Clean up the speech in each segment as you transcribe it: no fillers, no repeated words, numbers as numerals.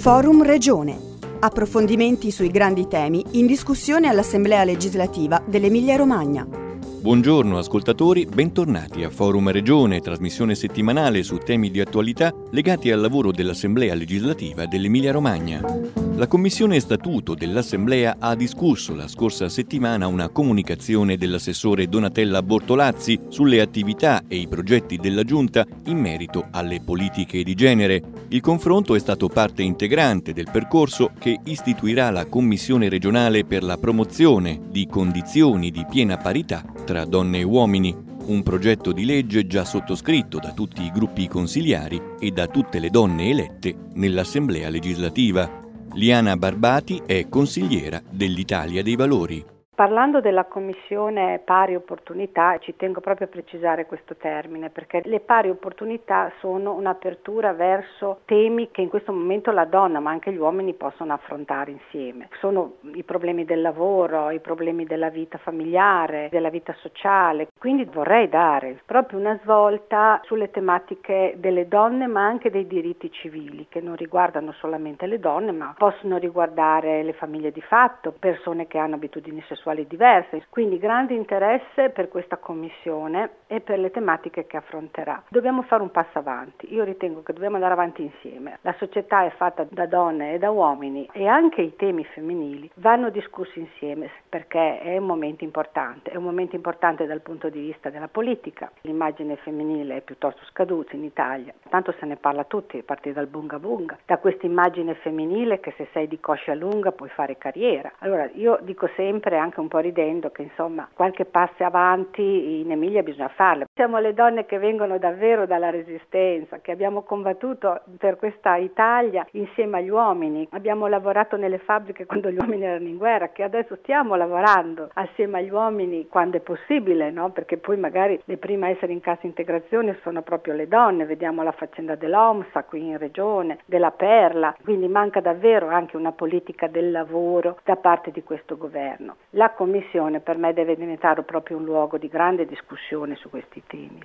Forum Regione. Approfondimenti sui grandi temi in discussione all'Assemblea legislativa dell'Emilia-Romagna. Buongiorno ascoltatori, bentornati a Forum Regione, trasmissione settimanale su temi di attualità legati al lavoro dell'Assemblea legislativa dell'Emilia-Romagna. La Commissione Statuto dell'Assemblea ha discusso la scorsa settimana una comunicazione dell'assessore Donatella Bortolazzi sulle attività e i progetti della Giunta in merito alle politiche di genere. Il confronto è stato parte integrante del percorso che istituirà la Commissione regionale per la promozione di condizioni di piena parità tra donne e uomini, un progetto di legge già sottoscritto da tutti i gruppi consiliari e da tutte le donne elette nell'Assemblea legislativa. Liana Barbati è consigliera dell'Italia dei Valori. Parlando della Commissione Pari Opportunità, ci tengo proprio a precisare questo termine, perché le pari opportunità sono un'apertura verso temi che in questo momento la donna, ma anche gli uomini, possono affrontare insieme. Sono i problemi del lavoro, i problemi della vita familiare, della vita sociale. Quindi vorrei dare proprio una svolta sulle tematiche delle donne, ma anche dei diritti civili, che non riguardano solamente le donne, ma possono riguardare le famiglie di fatto, persone che hanno abitudini sessuali diverse, quindi grande interesse per questa commissione e per le tematiche che affronterà. Dobbiamo fare un passo avanti, io ritengo che dobbiamo andare avanti insieme. La società è fatta da donne e da uomini e anche i temi femminili vanno discussi insieme perché è un momento importante dal punto di vista della politica. L'immagine femminile è piuttosto scaduta in Italia, tanto se ne parla tutti, a partire dal bunga bunga, da questa immagine femminile che se sei di coscia lunga puoi fare carriera. Allora io dico sempre, anche un po' ridendo, che insomma qualche passo avanti in Emilia bisogna farlo. Siamo le donne che vengono davvero dalla resistenza, che abbiamo combattuto per questa Italia insieme agli uomini, abbiamo lavorato nelle fabbriche quando gli uomini erano in guerra, che adesso stiamo lavorando assieme agli uomini quando è possibile, no? Perché poi magari le prime a essere in cassa integrazione sono proprio le donne, vediamo la faccenda dell'OMSA qui in regione, della Perla, quindi manca davvero anche una politica del lavoro da parte di questo governo. La Commissione per me deve diventare proprio un luogo di grande discussione su questi temi.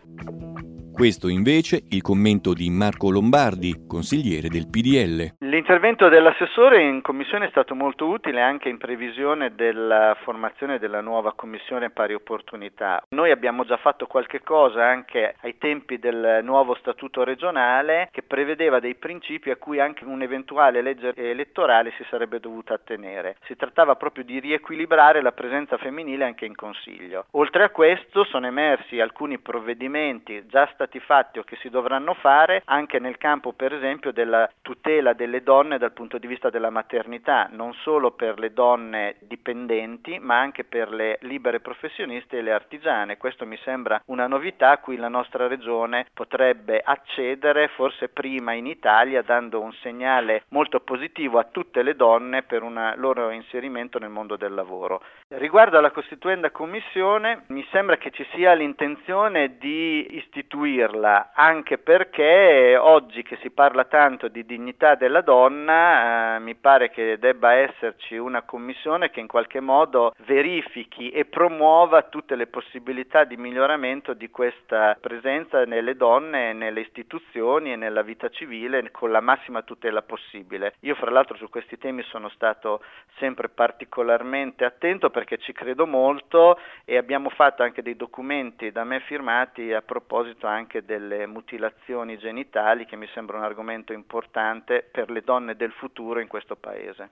Questo invece il commento di Marco Lombardi, consigliere del PDL. L'intervento dell'assessore in commissione è stato molto utile anche in previsione della formazione della nuova commissione pari opportunità. Noi abbiamo già fatto qualche cosa anche ai tempi del nuovo statuto regionale che prevedeva dei principi a cui anche un'eventuale legge elettorale si sarebbe dovuta attenere. Si trattava proprio di riequilibrare la presenza femminile anche in Consiglio. Oltre a questo sono emersi alcuni provvedimenti già stati fatti o che si dovranno fare anche nel campo per esempio della tutela delle donne dal punto di vista della maternità, non solo per le donne dipendenti ma anche per le libere professioniste e le artigiane. Questo mi sembra una novità a cui la nostra regione potrebbe accedere forse prima in Italia, dando un segnale molto positivo a tutte le donne per un loro inserimento nel mondo del lavoro. Riguardo alla costituenda commissione, mi sembra che ci sia l'intenzione di istituirla, anche perché oggi che si parla tanto di dignità della donna, mi pare che debba esserci una commissione che in qualche modo verifichi e promuova tutte le possibilità di miglioramento di questa presenza nelle donne, nelle istituzioni e nella vita civile con la massima tutela possibile. Io fra l'altro su questi temi sono stato sempre particolarmente attento perché ci credo molto e abbiamo fatto anche dei documenti da me firmati a proposito anche delle mutilazioni genitali, che mi sembra un argomento importante per le donne del futuro in questo paese.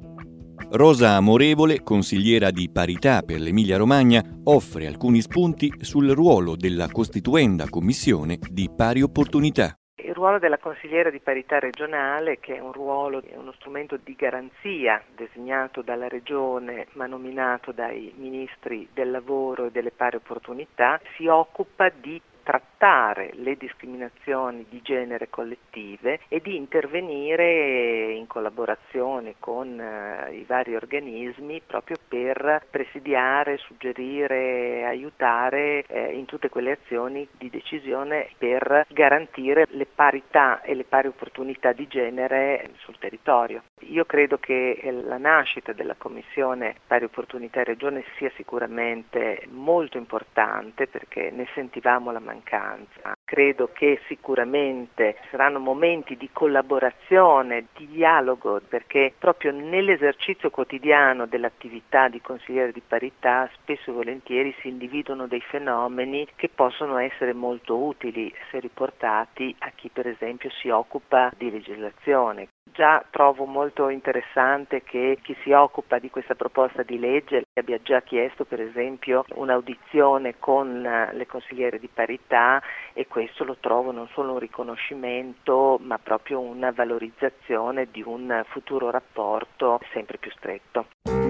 Rosa Amorevole, consigliera di parità per l'Emilia-Romagna, offre alcuni spunti sul ruolo della costituenda commissione di pari opportunità. Il ruolo della consigliera di parità regionale, che è uno strumento di garanzia designato dalla regione ma nominato dai ministri del lavoro e delle pari opportunità, si occupa di trattare le discriminazioni di genere collettive e di intervenire in collaborazione con i vari organismi proprio per presidiare, suggerire, aiutare in tutte quelle azioni di decisione per garantire le parità e le pari opportunità di genere sul territorio. Io credo che la nascita della Commissione Pari Opportunità in Regione sia sicuramente molto importante perché ne sentivamo la mancanza. Credo che sicuramente saranno momenti di collaborazione, di dialogo, perché proprio nell'esercizio quotidiano dell'attività di consigliere di parità spesso e volentieri si individuano dei fenomeni che possono essere molto utili se riportati a chi per esempio si occupa di legislazione. Già trovo molto interessante che chi si occupa di questa proposta di legge abbia già chiesto per esempio un'audizione con le consigliere di parità, e questo lo trovo non solo un riconoscimento ma proprio una valorizzazione di un futuro rapporto sempre più stretto.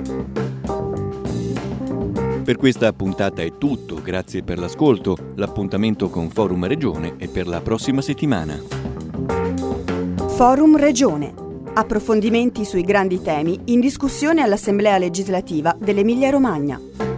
Per questa puntata è tutto, grazie per l'ascolto. L'appuntamento con Forum Regione è per la prossima settimana. Forum Regione. Approfondimenti sui grandi temi in discussione all'Assemblea legislativa dell'Emilia-Romagna.